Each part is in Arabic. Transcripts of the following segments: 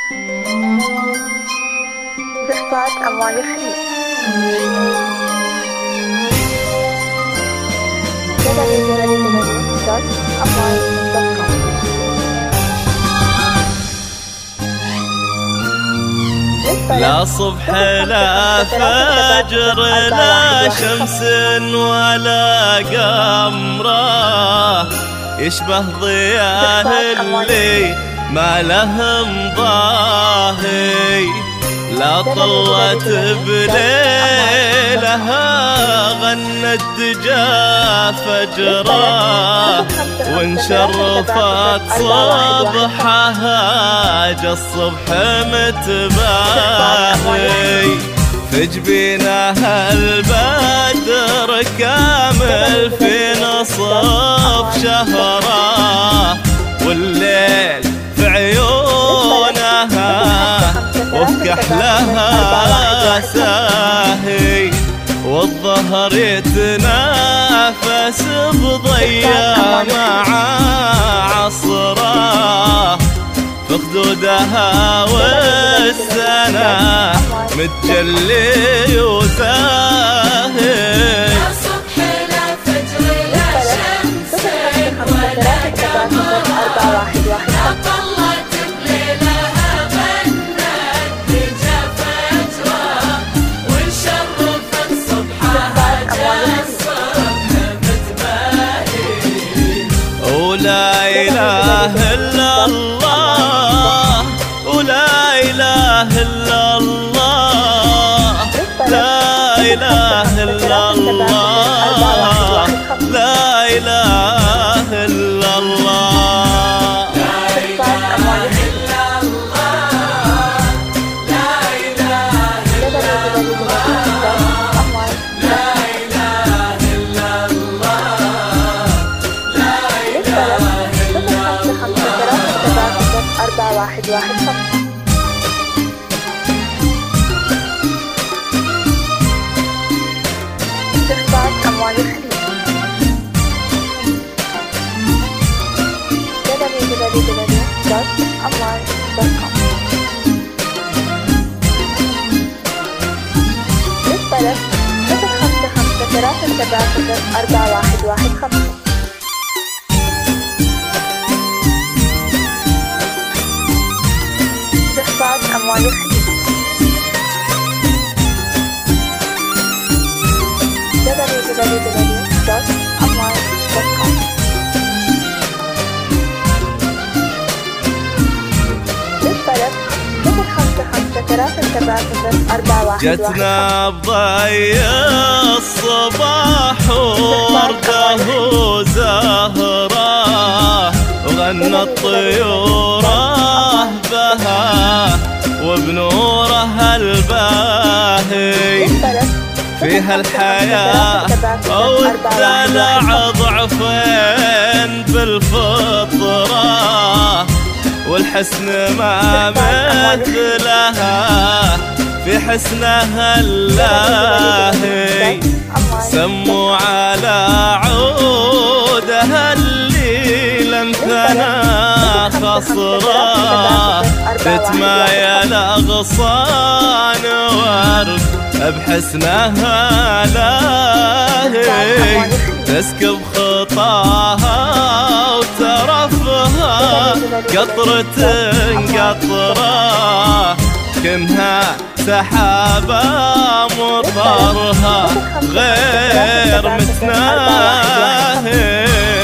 استخفاف أموال الخليج. www.amwal.com. لا صبح لا فجر لا شمس ولا قمره يشبه ضياه اللي ما لهم ضاهي. لا طلت بليلها غنت دجا فجره وانشرفت صبحها جا الصبح متباهي. في جبينها البدر كامل في نصف شهره والليل في عيونها وفي كحلها ساهي. والظهر يتنافس بضيا مع عصره في خدودها والسنة متجلي وساهي. لا صبح لا فجر لا شمس ولا قمر لا طلت بليلها غنت دجا فجرة وانشرفت صبحها جا الصبح متباهي. ولا إله إلا الله ولا إله إلا الله لا إله إلا الله لا إله إلا الله لا إله إلا الله لا إله إلا الله لا إله إلا الله لا إله إلا الله. استخفاف أموال الخليج. www.amwal.com. للطلب 055-377-4115. استخفاف أموال الخليج. www.amwal.com. للطلب 055-377-4115. جتنا بضي الصباح وورده زهره وغنت طيوره بها وبنوره الباهي. فيها الحياة والدلع ضعفين بالفطرة والحسن ما مثلها في حسنها اللاهي. سموا على عودها اللي لم ثنا خصره تتمايل أغصان ورد بحسنها لاهي. تسكب خطاها وترفها قطرة قطرة كنها سحابة مطرها غير متناهي.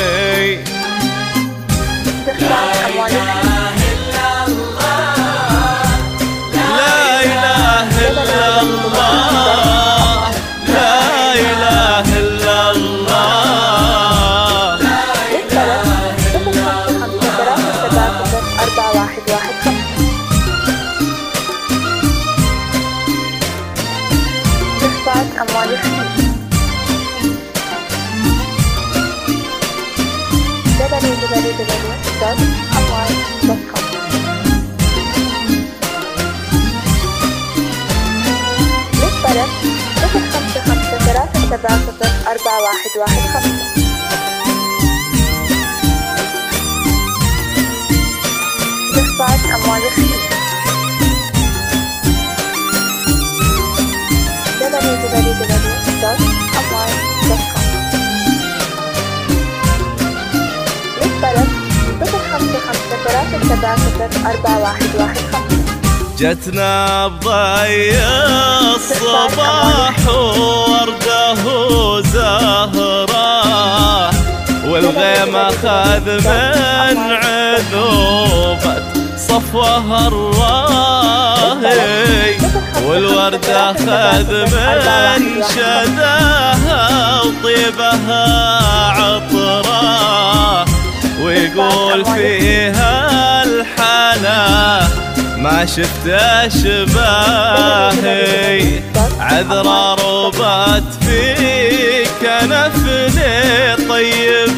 أموال الخليج. www.amwal.com. للطلب 055-377-4115. استخفاف أموال الخليج. 7041115. جتنا بضي الصباح وورده زهرة، والغيم أخذ من عذوبة صفوها الراهي، والورد أخذ من شداها وطيبها عطرة، ويقول فيها الحلا ما شفت أشباهي، عذرا ربت في كنفني طيب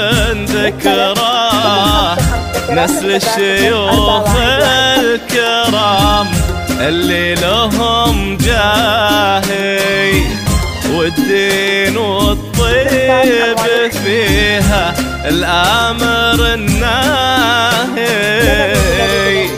ذكراه، نسل الشيوخ الكرام اللي لهم جاهي، والدين والطيب فيها الآمر الناهي.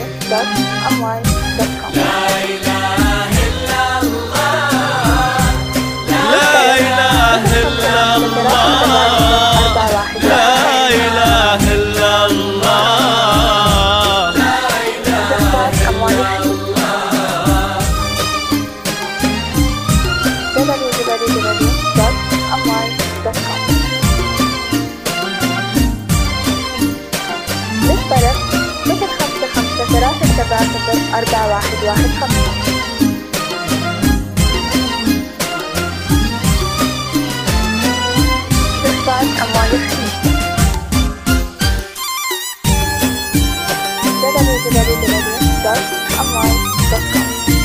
لا إله إلا الله، لا إله إلا الله، لا إله إلا الله، لا إله إلا الله. www.amwal.com. للطلب 05537041115. إخفاء أموال الخليج. www.amwal.com.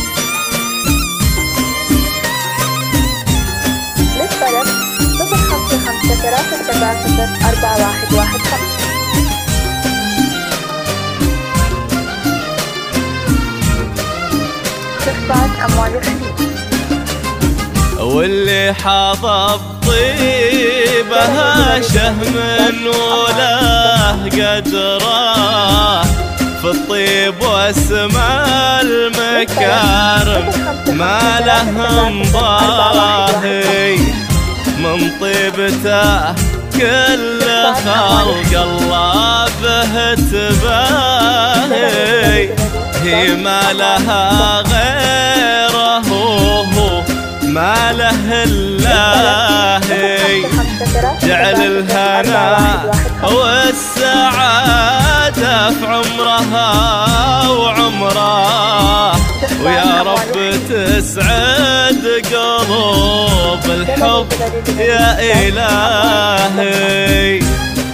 للطلب 05537041115. إخفاء أموال الخليج. واللي حظى بطيبها شهم وله قدره، في الطيب واسماء المكارم ما لهم ضاهي، من طيبته كل خلق الله به تباهي، هي ما لها غيره ما له إلاهي، جعل الهنا والسعادة في عمرها وعمره، ويا رب تسعد قلوب الحب يا إلهي.